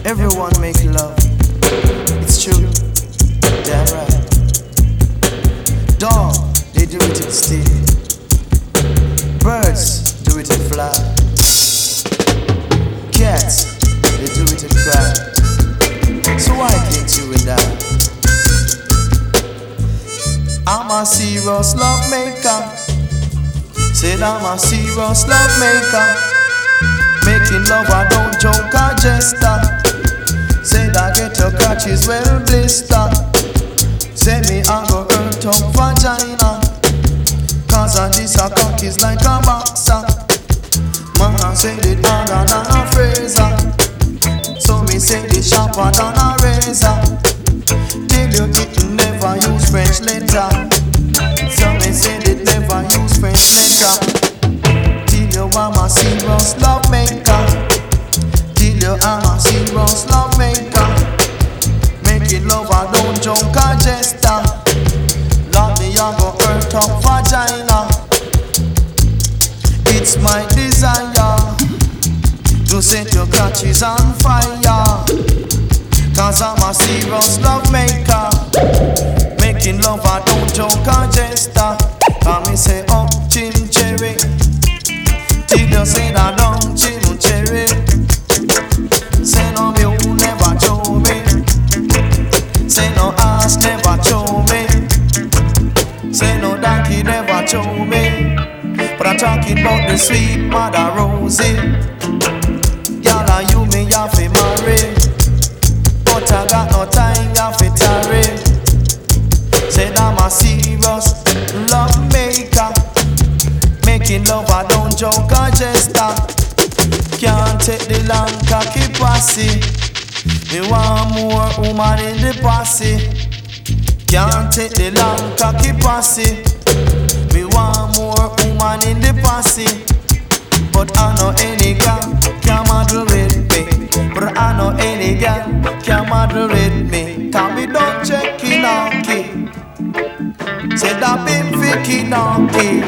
Everyone make love. It's true. Damn right. Dog, they do it in steel. Birds do it in fly. Cats, they do it in cry. So why can't you and I'm a serious love maker. Said I'm a serious love maker. Making love, I don't joke or jester. Said I get your catches well blister. Say me I go hurt up vagina. Cause I this a cock is like a boxer. Man said it harder than a fraser. So me say it sharper than a razor. Till you it never use French letter. So me said it never use French letter. Till you I'm a serious love maker. Till you I'm a serious love maker. Making love I don't joke or jester. Love me I go hurt up vagina. It's my desire to set your catches on fire. Cause I'm a serious love maker. Making love I don't joke or jester. And me say up chin cherry. Till you say that don't chin cherry. Say no me who never show me. Say no ass never show me. Say no donkey never show me. But I'm talking about the sweet mother Rosie. Y'all are you me have to marry. But I got no time have to tarry. Said I'm a serious love maker. Making love I don't joke or jester. Can't take the long cocky pussy. Me want more woman in the posse. Can't take the long cocky pussy. Me want more woman in the posse. But I know any girl can model with me. But I know any girl can model with me. Can me don't check in on key. Said I've been thinking on key.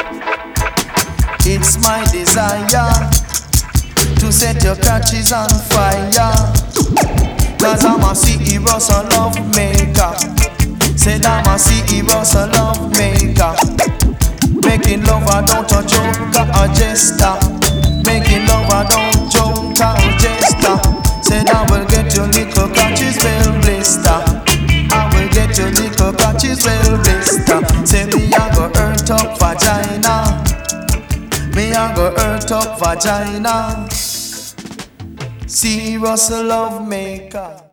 It's my desire to set your catches on fire. Cause I'm a serious love maker. Said I'm a serious love maker. Making love I don't joke or jester. Making love I don't joke or jester. Said I will get your little catches well blister. I will get your little catches well blister. Say me I go hurt up vagina. Me I go hurt up vagina. Serious love maker.